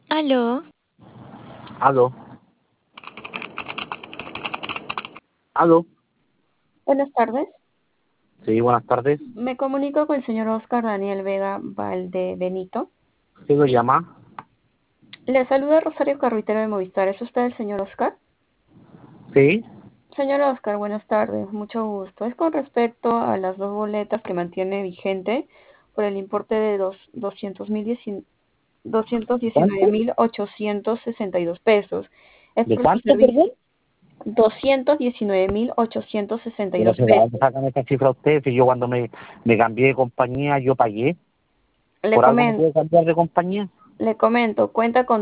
Aló, Aló, aló. Buenas tardes. Sí, buenas tardes. Me comunico con el señor Oscar Daniel Vega Valdebenito. ¿Quién lo llama? Le saluda Rosario Carruitero de Movistar. ¿Es usted el señor Oscar? Sí. Señor Oscar, buenas tardes. Mucho gusto. Es con respecto a las dos boletas que mantiene vigente por el importe de 219 ¿Cuánto? mil 862 pesos. Es ¿De por los cuánto, servicios. perdón? 219.862 Pero se da dónde pesos. sacan esa cifra usted, si yo cuando me cambié de compañía yo pagué. Le ¿Por algo me comento, puedo cambiar de compañía? le comento, cuenta con